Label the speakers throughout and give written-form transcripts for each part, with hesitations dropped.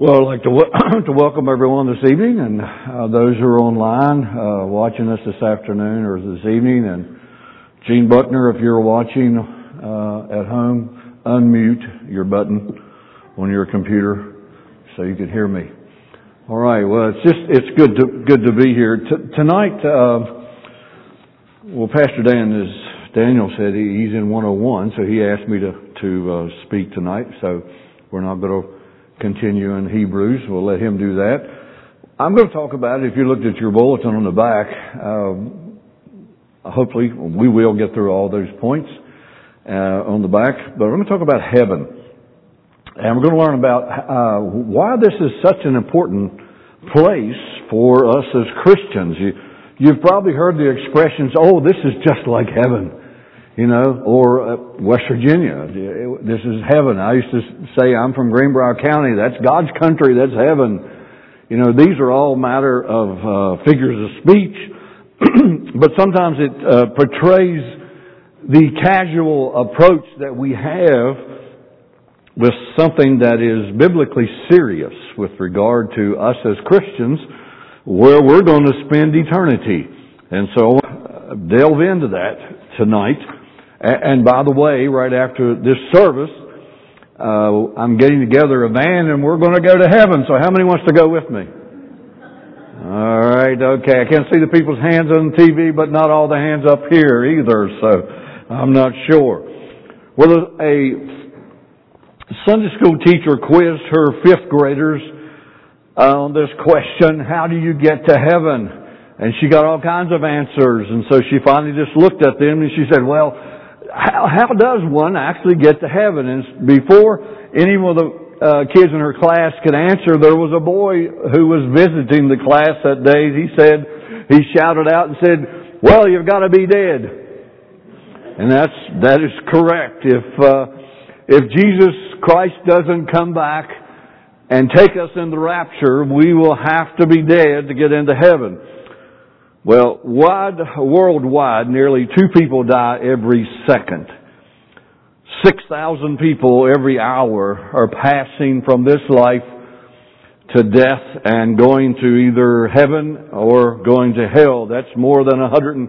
Speaker 1: Well, I'd like to to welcome everyone this evening, and those who are online watching us this afternoon or this evening. And Gene Buckner, if you're watching at home, unmute your button on your computer so you can hear me. All right. Well, it's good to be here tonight. Well, Pastor Daniel said he's in 101, so he asked me to speak tonight. So we're not going to continue in Hebrews. We'll let him do that. I'm going to talk about it. If you looked at your bulletin on the back, hopefully we will get through all those points on the back. But we're going to talk about heaven. And we're going to learn about why this is such an important place for us as Christians. You've probably heard the expressions, oh, this is just like heaven. You know, or West Virginia. This is heaven. I used to say I'm from Greenbrier County. That's God's country. That's heaven. You know, these are all matter of figures of speech, but sometimes it portrays the casual approach that we have with something that is biblically serious with regard to us as Christians, where we're going to spend eternity. And so I'll delve into that tonight. And by the way, right after this service, I'm getting together a van and we're going to go to heaven. So how many wants to go with me? All right, okay. I can't see the people's hands on TV, but not all the hands up here either, so I'm not sure. Well, a Sunday school teacher quizzed her fifth graders on this question, how do you get to heaven? And she got all kinds of answers, and so she finally just looked at them and she said, well, how does one actually get to heaven? And before any of the kids in her class could answer, there was a boy who was visiting the class that day. He shouted out and said, well, you've got to be dead. And that is correct. If Jesus Christ doesn't come back and take us in the rapture, we will have to be dead to get into heaven. Well, worldwide, nearly 2 people die every second. 6,000 people every hour are passing from this life to death and going to either heaven or going to hell. That's more than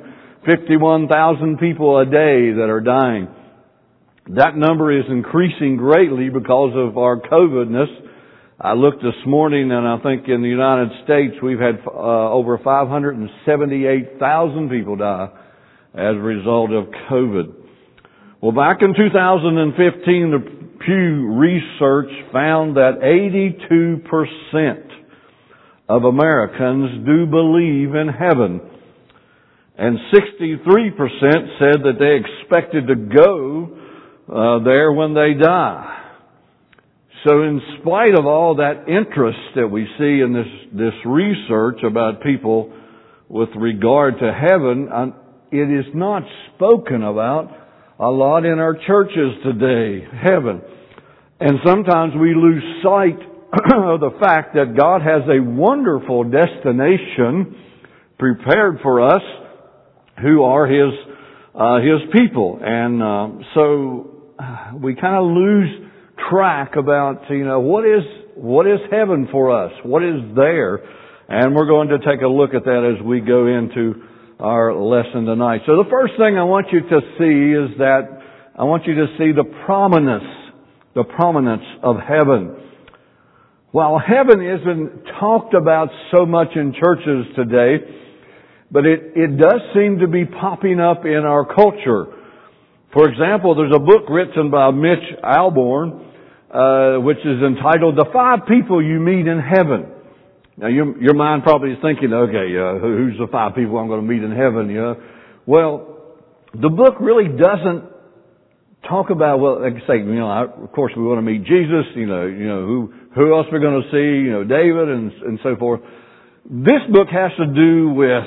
Speaker 1: 151,000 people a day that are dying. That number is increasing greatly because of our COVIDness. I looked this morning, and I think in the United States we've had over 578,000 people die as a result of COVID. Well, back in 2015, the Pew Research found that 82% of Americans do believe in heaven, and 63% said that they expected to go there when they die. So in spite of all that interest that we see in this research about people with regard to heaven, it is not spoken about a lot in our churches today, heaven. And sometimes we lose sight of the fact that God has a wonderful destination prepared for us who are His people. And so we kind of lose track about, what is heaven for us? What is there? And we're going to take a look at that as we go into our lesson tonight. So the first thing I want you to see is that I want you to see the prominence of heaven. While heaven isn't talked about so much in churches today, but it does seem to be popping up in our culture. For example, there's a book written by Mitch Albom, which is entitled The 5 People You Meet in Heaven. Now, your mind probably is thinking, okay, who's the 5 people I'm going to meet in heaven? Well, the book really doesn't talk about, well, like I say, of course we want to meet Jesus, who else we're going to see, David and so forth. This book has to do with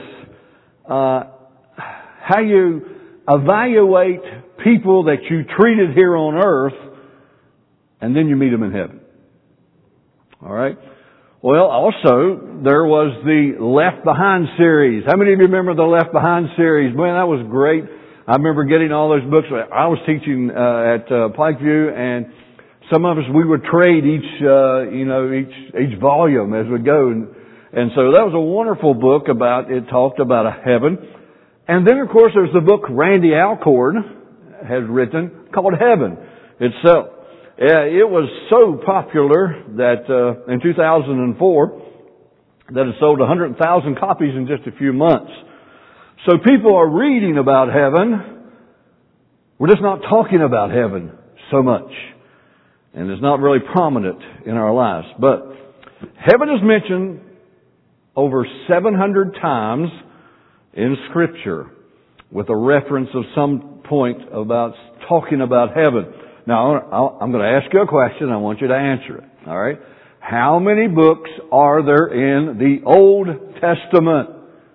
Speaker 1: how you evaluate people that you treated here on earth, and then you meet them in heaven. All right? Well, also, there was the Left Behind series. How many of you remember the Left Behind series? Man, that was great. I remember getting all those books. I was teaching at Pikeview, and some of us, we would trade each volume as we go. And so that was a wonderful book it talked about a heaven. And then, of course, there's the book Randy Alcorn has written called Heaven itself. It was so popular that in 2004 that it sold 100,000 copies in just a few months. So people are reading about heaven. We're just not talking about heaven so much. And it's not really prominent in our lives. But heaven is mentioned over 700 times in Scripture with a reference of some point about talking about heaven. Now, I'm going to ask you a question. I want you to answer it. All right? How many books are there in the Old Testament?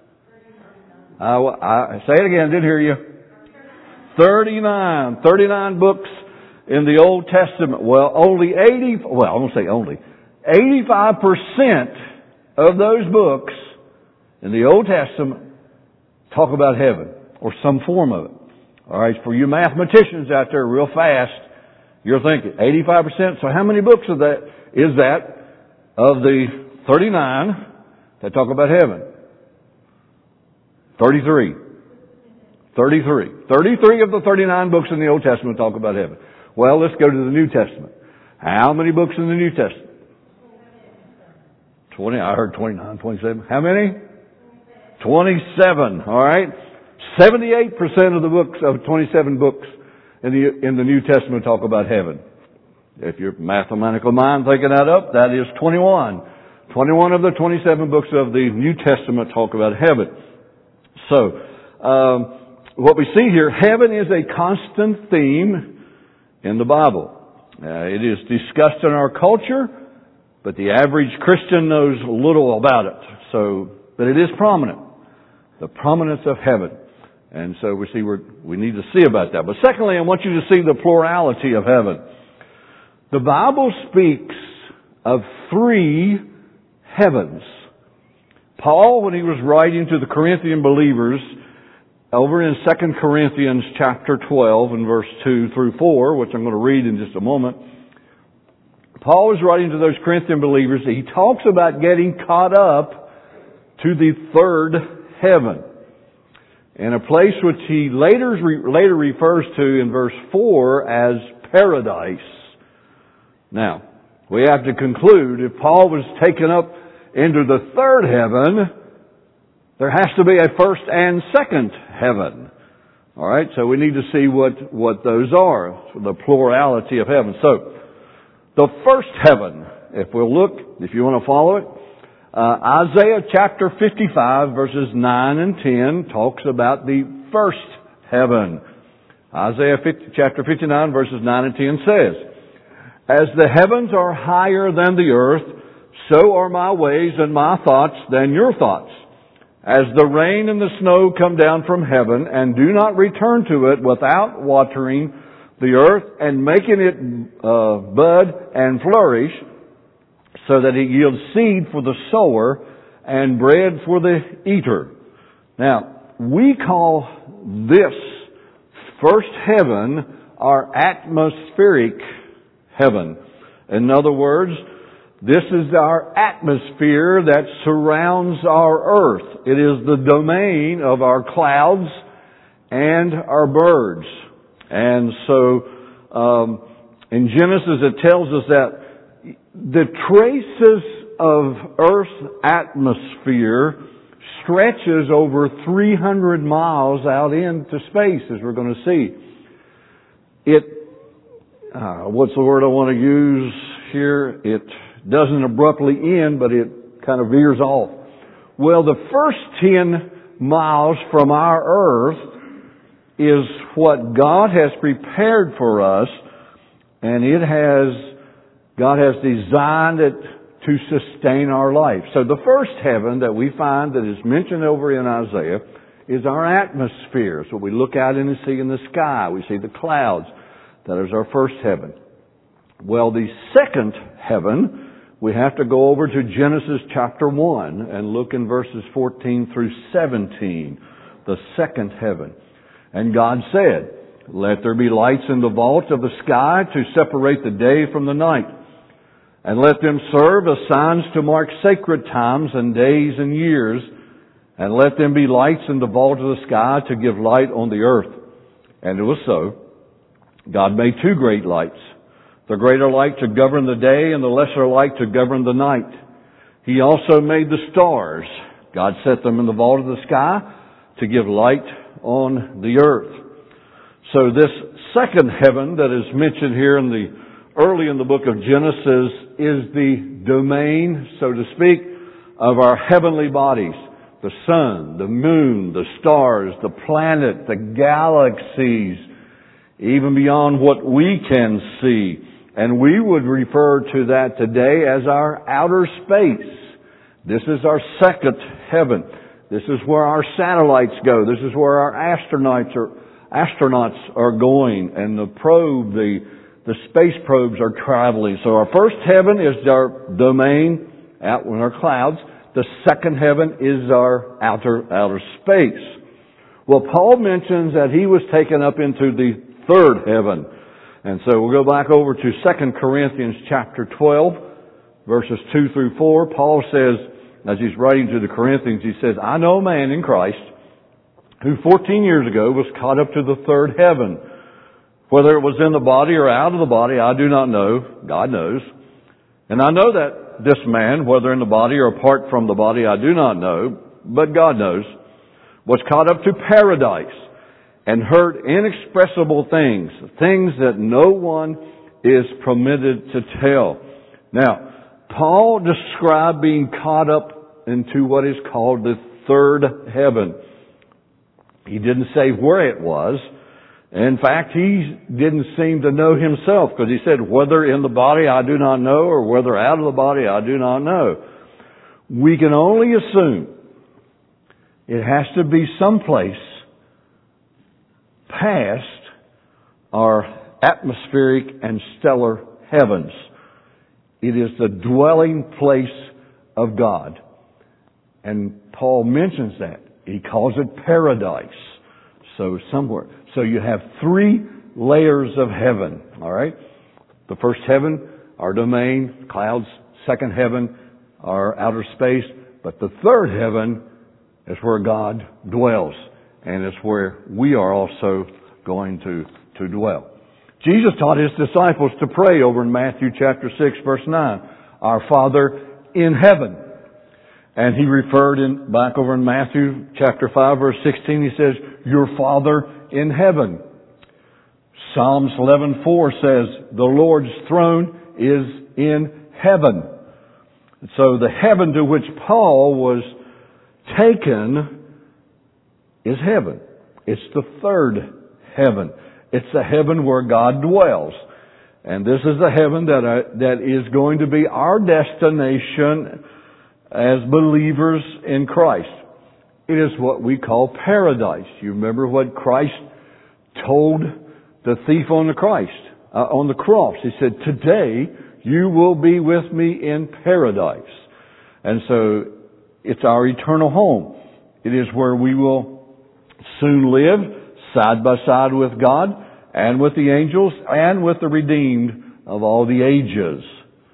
Speaker 1: Say it again. I didn't hear you. 39. 39 books in the Old Testament. Well, I'm going to say only. 85% of those books in the Old Testament talk about heaven or some form of it. All right, for you mathematicians out there real fast, you're thinking 85%. So how many books of that is that of the 39 that talk about heaven? 33. 33 of the 39 books in the Old Testament talk about heaven. Well, let's go to the New Testament. How many books in the New Testament? 20. I heard 29, 27. How many? 27. All right. 78% of the books, of 27 books in the New Testament talk about heaven. If your mathematical mind thinking that up, that is 21. 21 of the 27 books of the New Testament talk about heaven. So, what we see here, heaven is a constant theme in the Bible. It is discussed in our culture, but the average Christian knows little about it. But it is prominent. The prominence of heaven. And so we need to see about that. But secondly, I want you to see the plurality of heaven. The Bible speaks of 3 heavens. Paul, when he was writing to the Corinthian believers, over in 2 Corinthians chapter 12 and verse 2 through 4, which I'm going to read in just a moment, Paul was writing to those Corinthian believers. He talks about getting caught up to the 3rd heaven. In a place which he later refers to in verse 4 as paradise. Now, we have to conclude if Paul was taken up into the 3rd heaven, there has to be a 1st and 2nd heaven. All right, so we need to see what those are, the plurality of heaven. So, the 1st heaven, if you want to follow it, Isaiah chapter 55 verses 9 and 10 talks about the 1st heaven. Isaiah chapter 59 verses 9 and 10 says, "As the heavens are higher than the earth, so are my ways and my thoughts than your thoughts. As the rain and the snow come down from heaven and do not return to it without watering the earth and making it bud and flourish, so that it yields seed for the sower and bread for the eater." Now, we call this 1st heaven our atmospheric heaven. In other words, this is our atmosphere that surrounds our earth. It is the domain of our clouds and our birds. And so, in Genesis it tells us that the traces of Earth's atmosphere stretches over 300 miles out into space, as we're going to see. What's the word I want to use here? It doesn't abruptly end, but it kind of veers off. Well, the first 10 miles from our Earth is what God has prepared for us, and God has designed it to sustain our life. So the 1st heaven that we find that is mentioned over in Isaiah is our atmosphere. So we look out and see in the sky. We see the clouds. That is our 1st heaven. Well, the 2nd heaven, we have to go over to Genesis chapter 1 and look in verses 14 through 17. The 2nd heaven. And God said, Let there be lights in the vault of the sky to separate the day from the night. And let them serve as signs to mark sacred times and days and years. And let them be lights in the vault of the sky to give light on the earth. And it was so. God made two great lights. The greater light to govern the day and the lesser light to govern the night. He also made the stars. God set them in the vault of the sky to give light on the earth. So this second heaven that is mentioned here early in the book of Genesis is the domain, so to speak, of our heavenly bodies. The sun, the moon, the stars, the planet, the galaxies, even beyond what we can see. And we would refer to that today as our outer space. This is our second heaven. This is where our satellites go. This is where our astronauts are going. And the space probes are traveling. So our first heaven is our domain out in our clouds. The second heaven is our outer space. Well, Paul mentions that he was taken up into the third heaven. And so we'll go back over to 2 Corinthians chapter 12, verses 2 through 4. Paul says, as he's writing to the Corinthians, he says, I know a man in Christ who 14 years ago was caught up to the third heaven. Whether it was in the body or out of the body, I do not know. God knows. And I know that this man, whether in the body or apart from the body, I do not know, but God knows, was caught up to paradise and heard inexpressible things, things that no one is permitted to tell. Now, Paul described being caught up into what is called the third heaven. He didn't say where it was. In fact, he didn't seem to know himself, because he said, whether in the body I do not know, or whether out of the body I do not know. We can only assume it has to be someplace past our atmospheric and stellar heavens. It is the dwelling place of God. And Paul mentions that. He calls it paradise. So somewhere. So you have three layers of heaven. All right? The first heaven, our domain, clouds. Second heaven, our outer space. But the third heaven is where God dwells. And it's where we are also going to dwell. Jesus taught His disciples to pray over in Matthew chapter 6 verse 9. Our Father in heaven. And He referred back over in Matthew chapter 5 verse 16, He says, your Father in heaven. Psalms 11:4 says, the Lord's throne is in heaven. So the heaven to which Paul was taken is heaven. It's the third heaven. It's the heaven where God dwells. And this is the heaven that is going to be our destination as believers in Christ. It is what we call paradise. You remember what Christ told the thief on the cross. He said, today you will be with me in paradise. And so it's our eternal home. It is where we will soon live side by side with God and with the angels and with the redeemed of all the ages.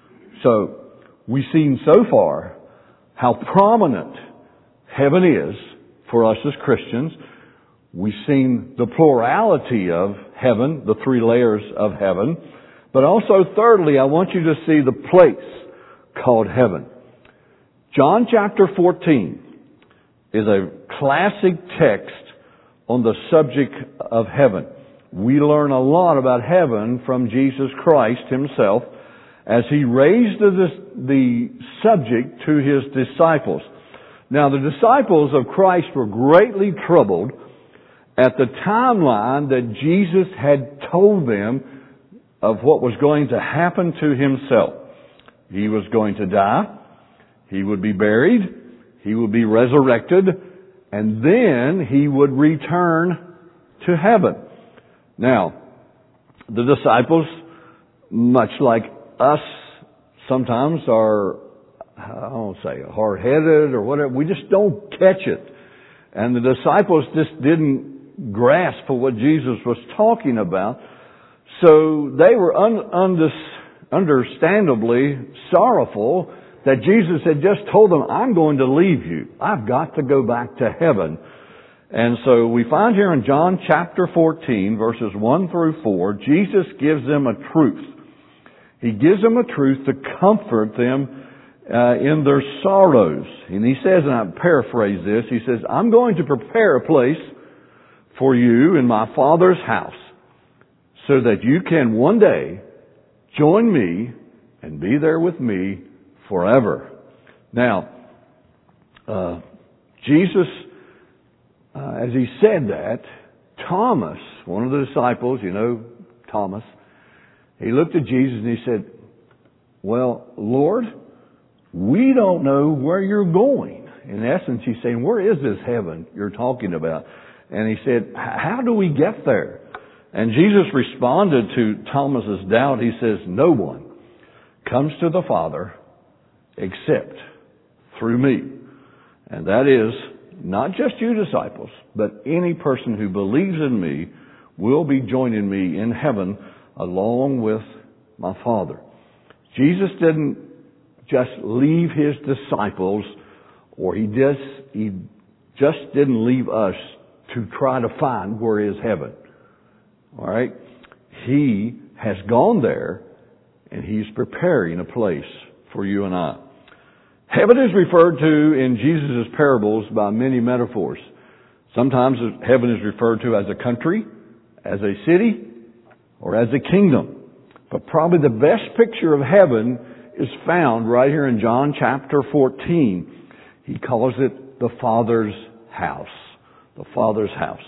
Speaker 1: So we've seen so far how prominent heaven is for us as Christians. We've seen the plurality of heaven, the three layers of heaven. But also, thirdly, I want you to see the place called heaven. John chapter 14 is a classic text on the subject of heaven. We learn a lot about heaven from Jesus Christ Himself as He raised the subject to His disciples. Now, the disciples of Christ were greatly troubled at the timeline that Jesus had told them of what was going to happen to Himself. He was going to die. He would be buried. He would be resurrected. And then He would return to heaven. Now, the disciples, much like us, sometimes are, I don't say hard-headed or whatever. We just don't catch it. And the disciples just didn't grasp of what Jesus was talking about. So they were understandably sorrowful that Jesus had just told them, I'm going to leave you. I've got to go back to heaven. And so we find here in John chapter 14, verses 1 through 4, Jesus gives them a truth. He gives them a truth to comfort them in their sorrows. And he says, and I paraphrase this, he says, I'm going to prepare a place for you in my Father's house so that you can one day join me and be there with me forever. Now, Jesus, as he said that, Thomas, one of the disciples, you know Thomas, he looked at Jesus and he said, well, Lord, we don't know where you're going. In essence, he's saying, where is this heaven you're talking about? And he said, how do we get there? And Jesus responded to Thomas's doubt. He says, no one comes to the Father except through me. And that is not just you disciples, but any person who believes in me will be joining me in heaven along with my Father. Jesus didn't just leave his disciples, or he just didn't leave us to try to find where is heaven. All right? He has gone there, and he's preparing a place for you and I. Heaven is referred to in Jesus' parables by many metaphors. Sometimes heaven is referred to as a country, as a city, or as a kingdom. But probably the best picture of heaven is found right here in John chapter 14. He calls it the Father's house. The Father's house.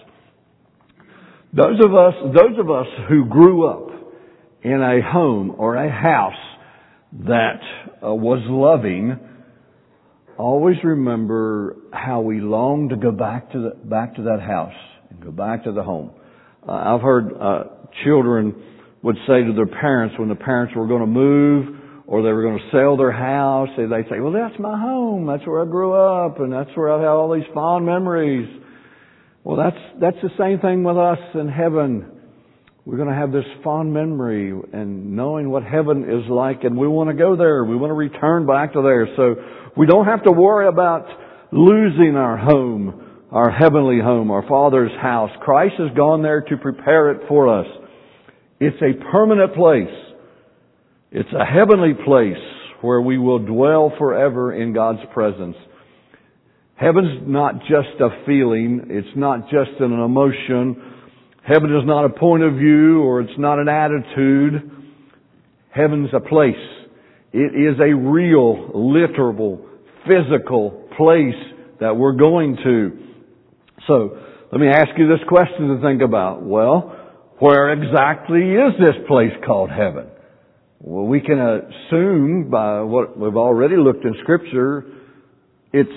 Speaker 1: Those of us who grew up in a home or a house that was loving always remember how we long to go back to that house and go back to the home. I've heard children would say to their parents when the parents were going to move or they were going to sell their house, they'd say, well, that's my home. That's where I grew up and that's where I have all these fond memories. Well, that's the same thing with us in heaven. We're going to have this fond memory and knowing what heaven is like, and we want to go there. We want to return back to there. So we don't have to worry about losing our home, our heavenly home, our Father's house. Christ has gone there to prepare it for us. It's a permanent place. It's a heavenly place where we will dwell forever in God's presence. Heaven's not just a feeling. It's not just an emotion. Heaven is not a point of view or it's not an attitude. Heaven's a place. It is a real, literal, physical place that we're going to. So, let me ask you this question to think about. Well, where exactly is this place called heaven? Well, we can assume by what we've already looked in Scripture, it's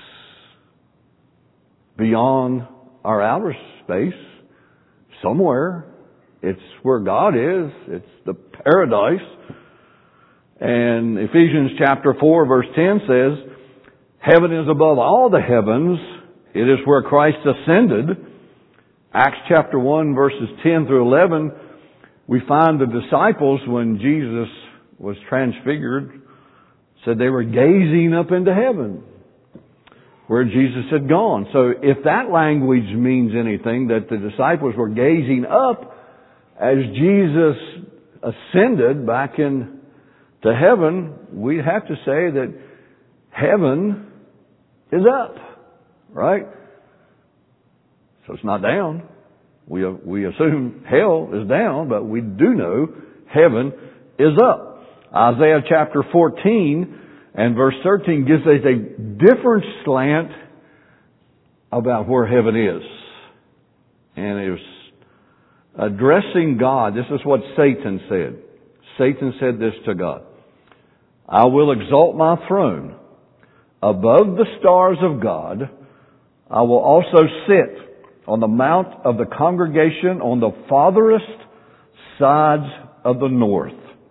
Speaker 1: beyond our outer space. Somewhere. It's where God is. It's the paradise. And Ephesians chapter 4 verse 10 says, heaven is above all the heavens. It is where Christ ascended. Acts chapter 1 verses 10 through 11, we find the disciples, when Jesus was transfigured, said they were gazing up into heaven, where Jesus had gone. So if that language means anything, that the disciples were gazing up as Jesus ascended back into heaven, we'd have to say that heaven is up, right? So it's not down. We assume hell is down, but we do know heaven is up. Isaiah chapter 14 and verse 13 gives us a different slant about where heaven is. And it was addressing God. This is what Satan said. Satan said this to God. I will exalt my throne above the stars of God. I will also sit on the mount of the congregation on the farthest sides of the north.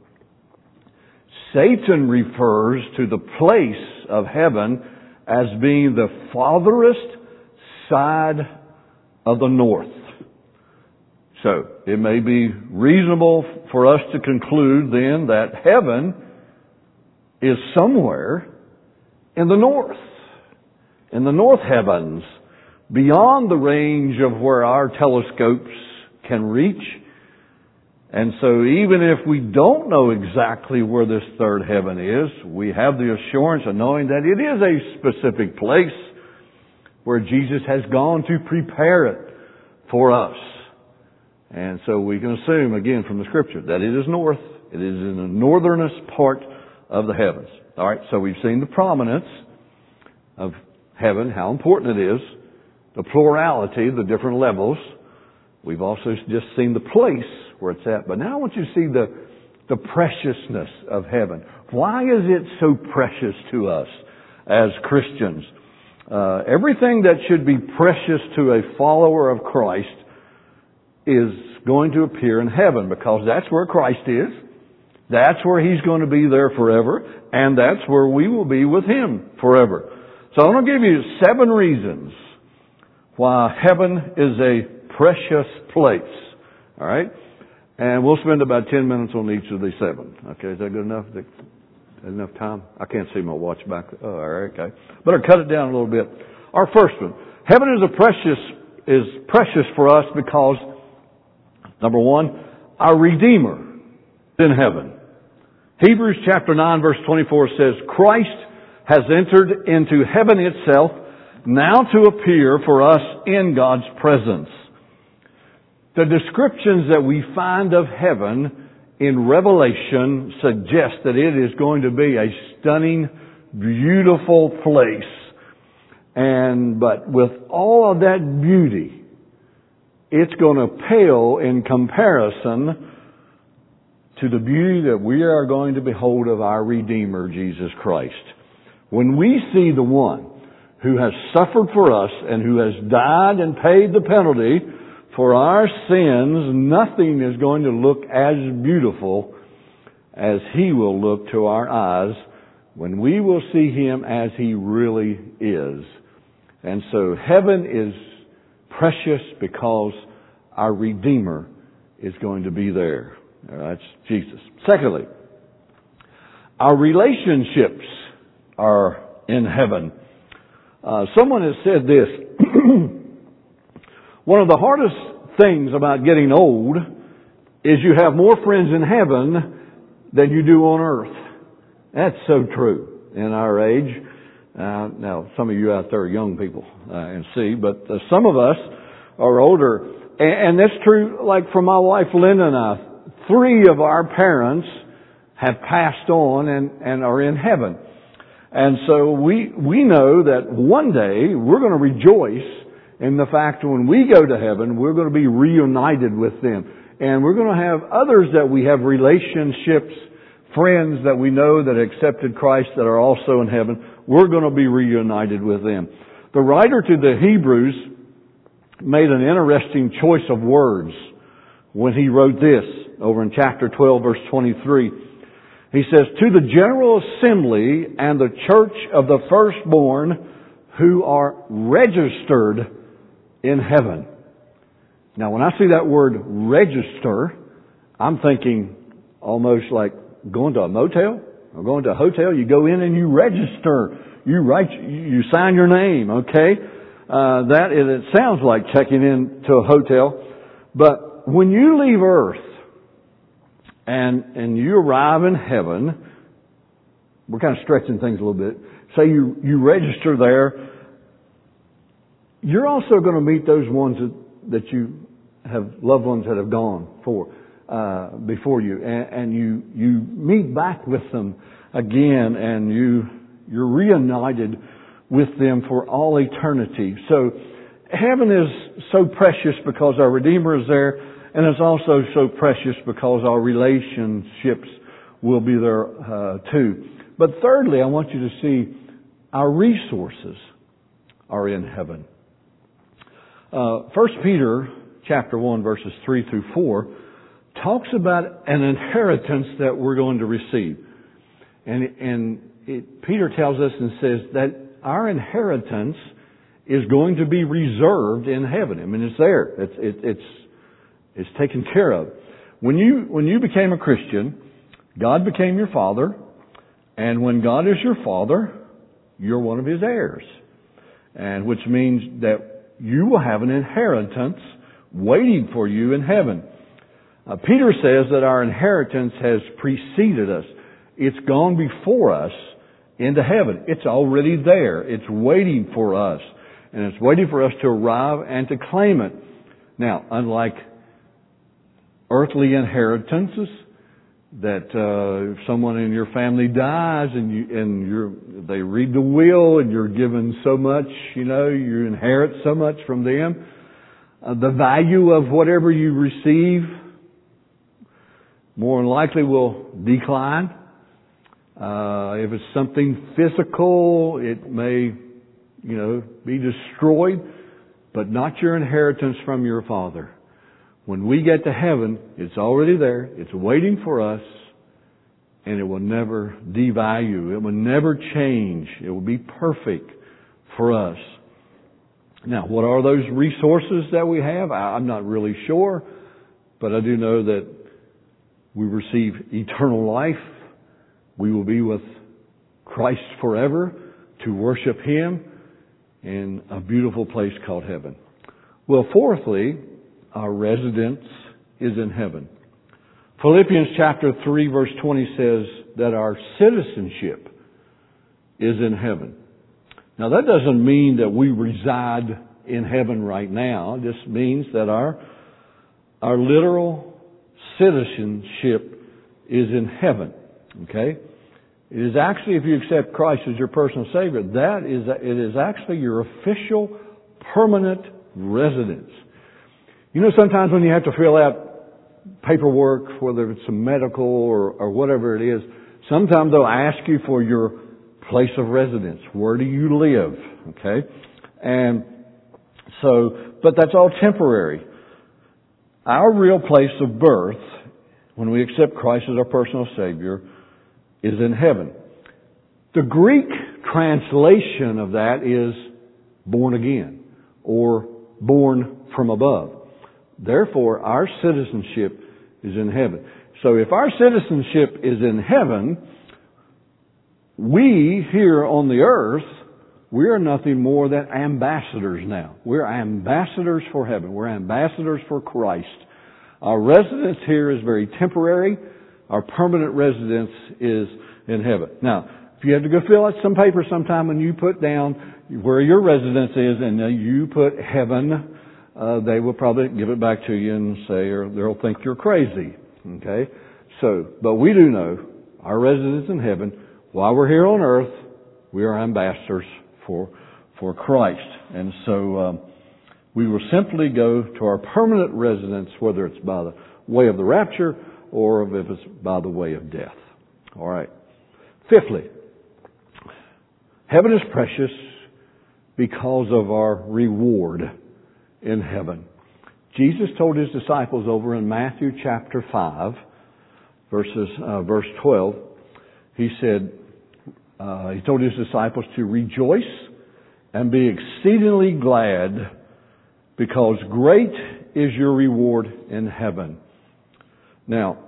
Speaker 1: Satan refers to the place of heaven as being the farthest side of the north. So, it may be reasonable for us to conclude then that heaven is somewhere in the north. In the north heavens, beyond the range of where our telescopes can reach. And so even if we don't know exactly where this third heaven is, we have the assurance of knowing that it is a specific place where Jesus has gone to prepare it for us. And so we can assume, again, from the Scripture, that it is north. It is in the northernest part of the heavens. All right, so we've seen the prominence of heaven, how important it is, the plurality, the different levels. We've also just seen the place where it's at. But now I want you to see the preciousness of heaven. Why is it so precious to us as Christians? Everything that should be precious to a follower of Christ is going to appear in heaven, because that's where Christ is. That's where He's going to be there forever, and that's where we will be with Him forever. So I'm going to give you 7 reasons why heaven is a precious place. All right? And we'll spend about 10 minutes on each of these 7. Okay, is that good enough? Enough time? I can't see my watch back. Oh, all right, okay. Better cut it down a little bit. Our first one. Heaven is precious for us because, number 1, our Redeemer is in heaven. Hebrews chapter 9 verse 24 says, Christ has entered into heaven itself, now to appear for us in God's presence. The descriptions that we find of heaven in Revelation suggest that it is going to be a stunning, beautiful place. But with all of that beauty, it's going to pale in comparison to the beauty that we are going to behold of our Redeemer, Jesus Christ. When we see the one who has suffered for us and who has died and paid the penalty for our sins, nothing is going to look as beautiful as He will look to our eyes when we will see Him as He really is. And so heaven is precious because our Redeemer is going to be there. That's Jesus. Secondly, our relationships are in heaven. Someone has said this. One of the hardest things about getting old is you have more friends in heaven than you do on earth. That's so true in our age. Now, some of you out there are young people and see, but some of us are older. And that's true, like for my wife Linda and I. 3 of our parents have passed on and are in heaven. And so we know that one day we're going to rejoice in the fact that when we go to heaven, we're going to be reunited with them. And we're going to have others that we have relationships, friends that we know that accepted Christ that are also in heaven. We're going to be reunited with them. The writer to the Hebrews made an interesting choice of words when he wrote this over in chapter 12, verse 23. He says, to the general assembly and the church of the firstborn who are registered in heaven. Now, when I see that word register, I'm thinking almost like going to a motel or going to a hotel. You go in and you register. You sign your name, okay? It sounds like checking into a hotel. But when you leave earth and you arrive in heaven, we're kind of stretching things a little bit. Say you register there. You're also going to meet those ones that you have, loved ones that have gone before you. And you meet back with them again, and you're reunited with them for all eternity. So heaven is so precious because our Redeemer is there, and it's also so precious because our relationships will be there too. But thirdly, I want you to see our resources are in heaven. 1 Peter chapter 1 verses 3 through 4 talks about an inheritance that we're going to receive. Peter tells us and says that our inheritance is going to be reserved in heaven. I mean, it's there. It's taken care of. When you became a Christian, God became your Father, and when God is your Father, you're one of His heirs. And which means that you will have an inheritance waiting for you in heaven. Peter says that our inheritance has preceded us. It's gone before us into heaven. It's already there. It's waiting for us. And it's waiting for us to arrive and to claim it. Now, unlike earthly inheritances, that if someone in your family dies and they read the will and you're given so much, you inherit so much from them, the value of whatever you receive more than likely will decline. If it's something physical, it may, be destroyed, but not your inheritance from your Father. When we get to heaven, it's already there, it's waiting for us, and it will never devalue. It will never change. It will be perfect for us. Now, what are those resources that we have? I'm not really sure, but I do know that we receive eternal life. We will be with Christ forever to worship Him in a beautiful place called heaven. Well, fourthly, our residence is in heaven. Philippians chapter 3 verse 20 says that our citizenship is in heaven. Now that doesn't mean that we reside in heaven right now. It just means that our literal citizenship is in heaven. Okay? It is actually, if you accept Christ as your personal Savior, it is actually your official, permanent residence. Sometimes when you have to fill out paperwork, whether it's a medical or whatever it is, sometimes they'll ask you for your place of residence. Where do you live? Okay? And so, but that's all temporary. Our real place of birth, when we accept Christ as our personal Savior, is in heaven. The Greek translation of that is born again or born from above. Therefore, our citizenship is in heaven. So if our citizenship is in heaven, we here on the earth, we are nothing more than ambassadors now. We're ambassadors for heaven. We're ambassadors for Christ. Our residence here is very temporary. Our permanent residence is in heaven. Now, if you have to go fill out some paper sometime and you put down where your residence is and you put heaven, they will probably give it back to you and say, or they'll think you're crazy. Okay? So, but we do know our residence in heaven. While we're here on earth, we are ambassadors for Christ. And so, we will simply go to our permanent residence, whether it's by the way of the rapture or if it's by the way of death. All right. Fifthly, heaven is precious because of our reward in heaven. Jesus told His disciples over in Matthew chapter 5, verse 12, He said, He told His disciples to rejoice and be exceedingly glad because great is your reward in heaven. Now,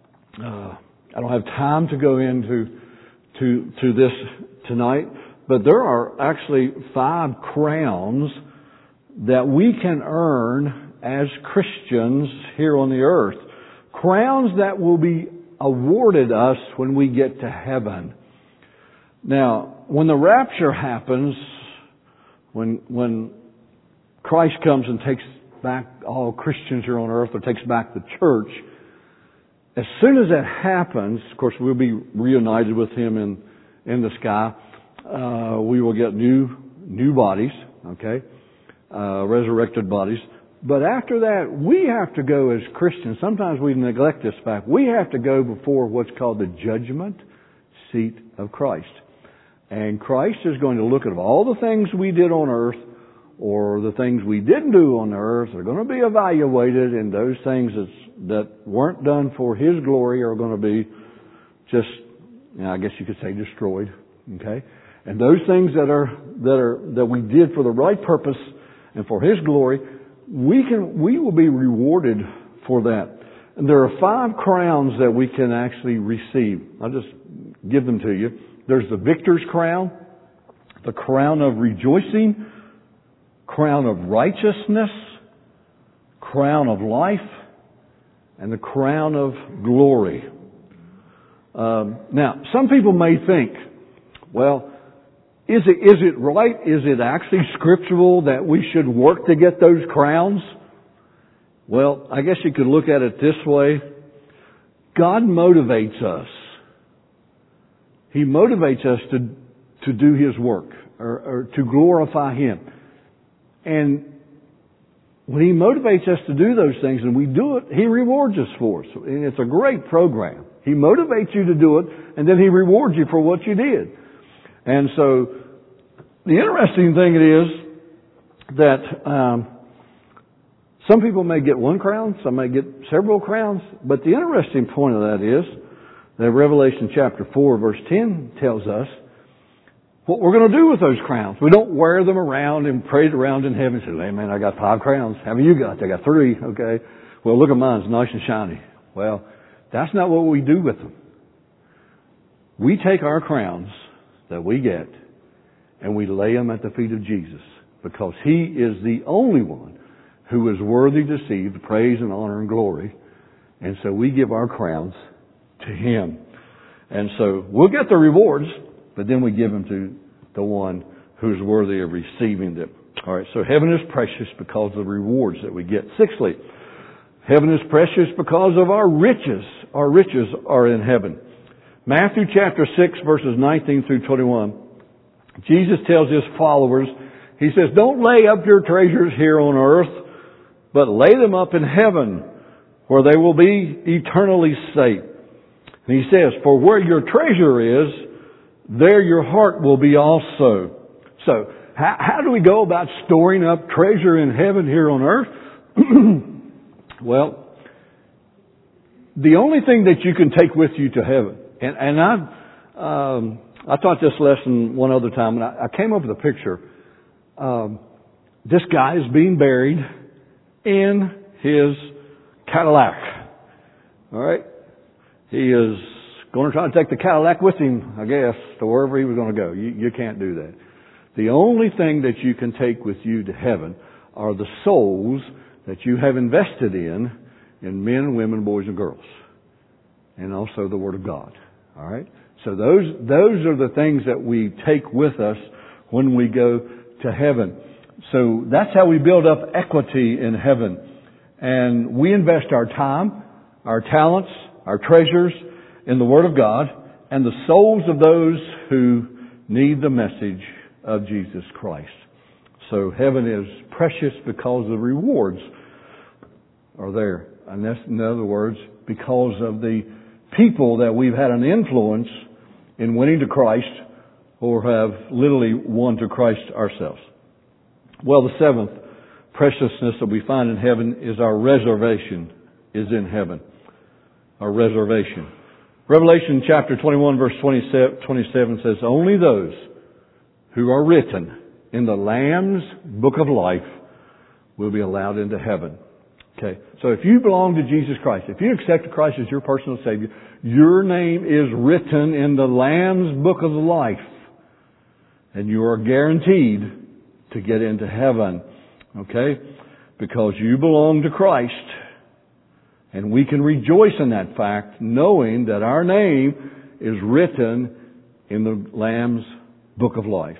Speaker 1: I don't have time to go into this tonight, but there are actually 5 crowns that we can earn as Christians here on the earth. Crowns that will be awarded us when we get to heaven. Now, when the rapture happens, when Christ comes and takes back all Christians here on earth, or takes back the church, as soon as that happens, of course, we'll be reunited with Him in the sky. We will get new bodies, okay, resurrected bodies. But after that, we have to go as Christians. Sometimes we neglect this fact. We have to go before what's called the judgment seat of Christ. And Christ is going to look at all the things we did on earth, or the things we didn't do on earth, are going to be evaluated, and those things that weren't done for His glory are going to be just, I guess you could say, destroyed. Okay? And those things that we did for the right purpose and for His glory, we will be rewarded for that. And there are 5 crowns that we can actually receive. I'll just give them to you. There's the victor's crown, the crown of rejoicing, crown of righteousness, crown of life, and the crown of glory. Now, some people may think, well, is it right? Is it actually scriptural that we should work to get those crowns? Well, I guess you could look at it this way. God motivates us. He motivates us to do His work or to glorify Him. And when He motivates us to do those things and we do it, He rewards us for it. And it's a great program. He motivates you to do it, and then He rewards you for what you did. And so, the interesting thing is that some people may get 1 crown, some may get several crowns, but the interesting point of that is that Revelation chapter 4 verse 10 tells us what we're going to do with those crowns. We don't wear them around and parade around in heaven and say, hey man, I got 5 crowns. How many you got? I got 3. Okay. Well, look at mine. It's nice and shiny. Well, that's not what we do with them. We take our crowns that we get and we lay them at the feet of Jesus because He is the only one who is worthy to receive the praise and honor and glory. And so we give our crowns to Him. And so we'll get the rewards, but then we give them to the one who's worthy of receiving them. All right, so heaven is precious because of the rewards that we get. 6thly, heaven is precious because of our riches. Our riches are in heaven. Matthew chapter 6 verses 19 through 21. Jesus tells His followers, He says, don't lay up your treasures here on earth, but lay them up in heaven, where they will be eternally safe. And He says, for where your treasure is, there your heart will be also. So, how do we go about storing up treasure in heaven here on earth? Well, the only thing that you can take with you to heaven, and I taught this lesson one other time, and I came up with a picture. This guy is being buried in his Cadillac. All right? He is going to try to take the Cadillac with him, I guess, to wherever he was going to go. You can't do that. The only thing that you can take with you to heaven are the souls that you have invested in men, women, boys, and girls. And also the Word of God. All right? So those are the things that we take with us when we go to heaven. So that's how we build up equity in heaven. And we invest our time, our talents, our treasures in the Word of God and the souls of those who need the message of Jesus Christ. So heaven is precious because the rewards are there. And that's, in other words, because of the people that we've had an influence in winning to Christ or have literally won to Christ ourselves. Well, the 7th preciousness that we find in heaven is our reservation is in heaven. Our reservation. Revelation chapter 21 verse 27 says, only those who are written in the Lamb's book of life will be allowed into heaven. Okay. So if you belong to Jesus Christ, if you accept Christ as your personal Savior, your name is written in the Lamb's book of life. And you are guaranteed to get into heaven. Okay? Because you belong to Christ. And we can rejoice in that fact, knowing that our name is written in the Lamb's book of life.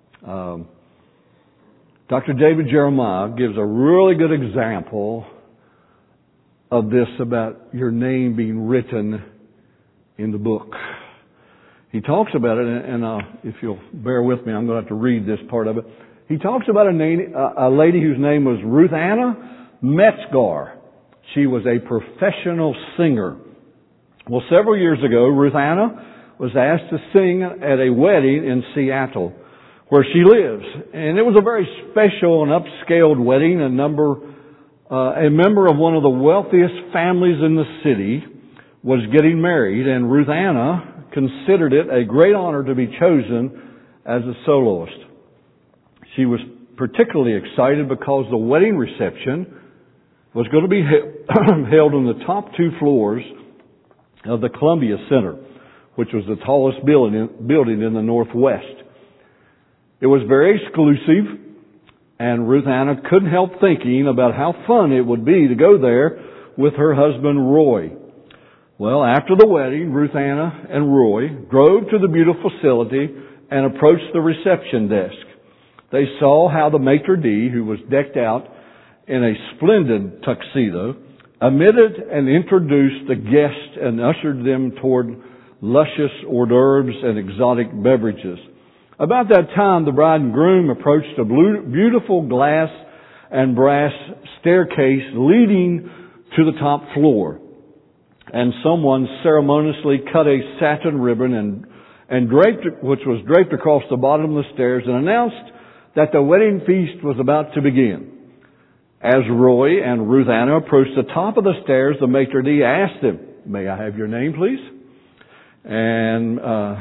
Speaker 1: Dr. David Jeremiah gives a really good example of this about your name being written in the book. He talks about it, and if you'll bear with me, I'm going to have to read this part of it. He talks about a lady whose name was Ruth Anna Metzgar. She was a professional singer. Well, several years ago, Ruth Anna was asked to sing at a wedding in Seattle, where she lives. And it was a very special and upscaled wedding. A member of one of the wealthiest families in the city was getting married, and Ruth Anna considered it a great honor to be chosen as a soloist. She was particularly excited because the wedding reception was going to be held on the top 2 floors of the Columbia Center, which was the tallest building in the Northwest. It was very exclusive, and Ruth Anna couldn't help thinking about how fun it would be to go there with her husband Roy. Well, after the wedding, Ruth Anna and Roy drove to the beautiful facility and approached the reception desk. They saw how the maitre d', who was decked out in a splendid tuxedo, admitted and introduced the guests and ushered them toward luscious hors d'oeuvres and exotic beverages. About that time, the bride and groom approached a beautiful glass and brass staircase leading to the top floor. And someone ceremoniously cut a satin ribbon which was draped across the bottom of the stairs, and announced that the wedding feast was about to begin. As Roy and Ruth Anna approached the top of the stairs, the maitre d' asked them, "May I have your name, please?" And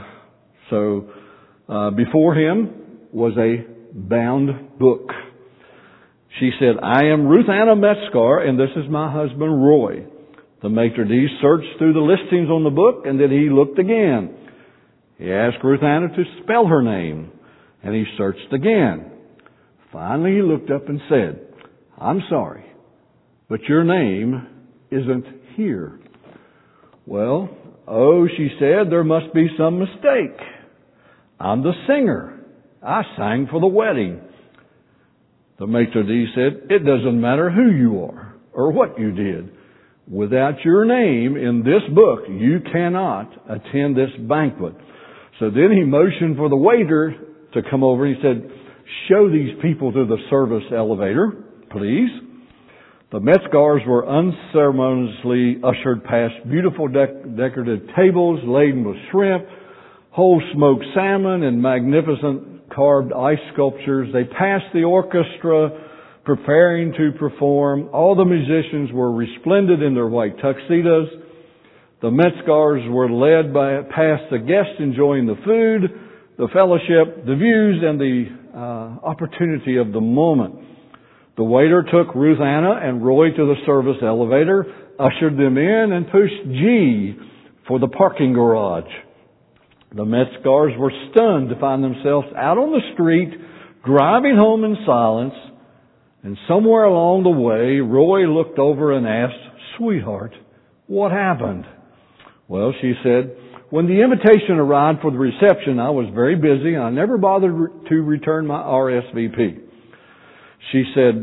Speaker 1: before him was a bound book. She said, "I am Ruth Anna Metzgar, and this is my husband Roy." The maitre d' searched through the listings on the book, and then he looked again. He asked Ruth Anna to spell her name, and he searched again. Finally, he looked up and said, "I'm sorry, but your name isn't here." "Well, she said, there must be some mistake. I'm the singer. I sang for the wedding." The maitre d' said, "It doesn't matter who you are or what you did. Without your name in this book, you cannot attend this banquet." So then he motioned for the waiter to come over. He said, "Show these people to the service elevator, please." The Metzgars were unceremoniously ushered past beautiful decorative tables laden with shrimp, whole smoked salmon, and magnificent carved ice sculptures. They passed the orchestra preparing to perform. All the musicians were resplendent in their white tuxedos. The Metzgars were led past the guests enjoying the food, the fellowship, the views, and the opportunity of the moment. The waiter took Ruth Anna and Roy to the service elevator, ushered them in, and pushed G for the parking garage. The Metzgars were stunned to find themselves out on the street, driving home in silence. And somewhere along the way, Roy looked over and asked, "Sweetheart, what happened?" "Well," she said, "when the invitation arrived for the reception, I was very busy, and I never bothered to return my RSVP." She said,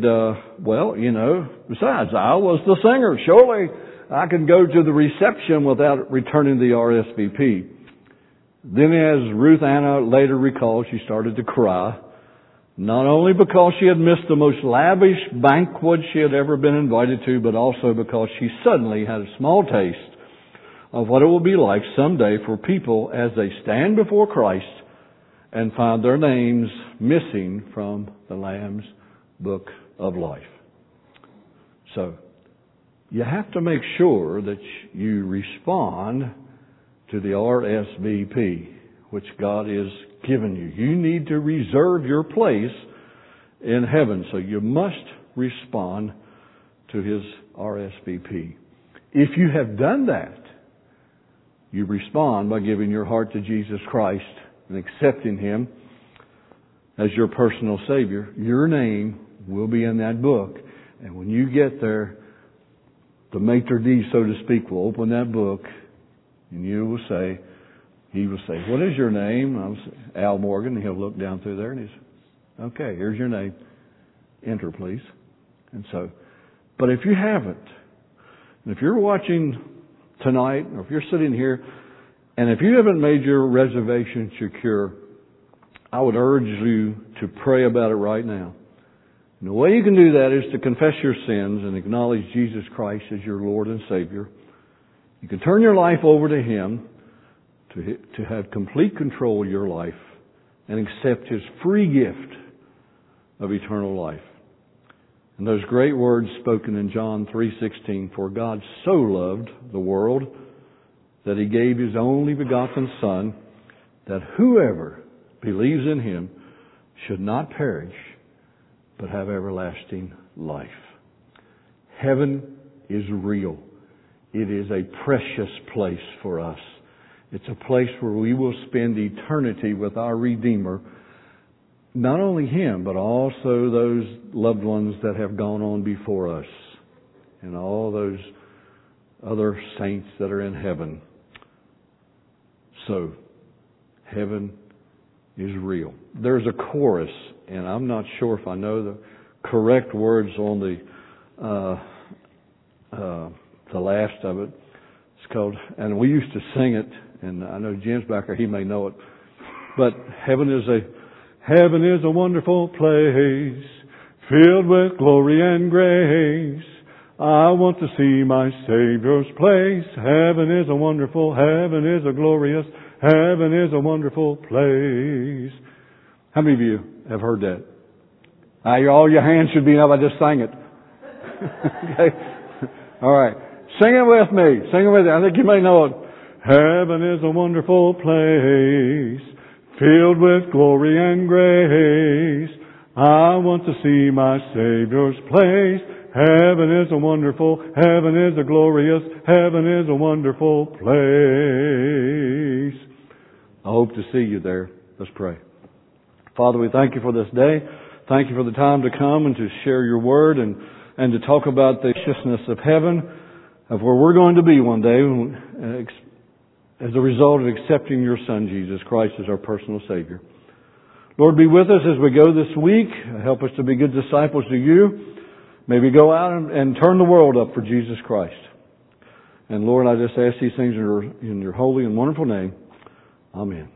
Speaker 1: besides, I was the singer. Surely I could go to the reception without returning the RSVP. Then, as Ruth Anna later recalled, she started to cry, not only because she had missed the most lavish banquet she had ever been invited to, but also because she suddenly had a small taste of what it will be like someday for people as they stand before Christ and find their names missing from the Lamb's Book of Life. So, you have to make sure that you respond to the RSVP, which God has given you. You need to reserve your place in heaven, so you must respond to His RSVP. If you have done that, you respond by giving your heart to Jesus Christ and accepting Him as your personal Savior. Your name will be in that book. And when you get there, the maitre d', so to speak, will open that book, and he will say, "What is your name?" I'll say, "Al Morgan." And he'll look down through there and he's, "Okay, here's your name. Enter, please." And so, but if you haven't, and if you're watching tonight, or if you're sitting here, and if you haven't made your reservation secure, I would urge you to pray about it right now. And the way you can do that is to confess your sins and acknowledge Jesus Christ as your Lord and Savior. You can turn your life over to Him to have complete control of your life and accept His free gift of eternal life. And those great words spoken in John 3:16, "For God so loved the world that He gave His only begotten Son, that whoever believes in Him should not perish, but have everlasting life. Heaven is real. It is a precious place for us. It's a place where we will spend eternity with our Redeemer. Not only Him, but also those loved ones that have gone on before us. And all those other saints that are in heaven. So, heaven is real. There's a chorus, and I'm not sure if I know the correct words on the last of it. It's called, and we used to sing it, and I know Jim's back there, he may know it. But heaven is a wonderful place, filled with glory and grace. I want to see my Savior's place. Heaven is a wonderful, heaven is a glorious, heaven is a wonderful place. How many of you have heard that? All your hands should be up. I just sang it. Okay. All right. Sing it with me. Sing it with me. I think you may know it. Heaven is a wonderful place, filled with glory and grace. I want to see my Savior's place. Heaven is a wonderful, heaven is a glorious, heaven is a wonderful place. I hope to see you there. Let's pray. Father, we thank you for this day. Thank you for the time to come and to share your word and to talk about the graciousness of heaven, of where we're going to be one day as a result of accepting your Son, Jesus Christ, as our personal Savior. Lord, be with us as we go this week. Help us to be good disciples to you. May we go out and turn the world up for Jesus Christ. And Lord, I just ask these things in your holy and wonderful name. Amen.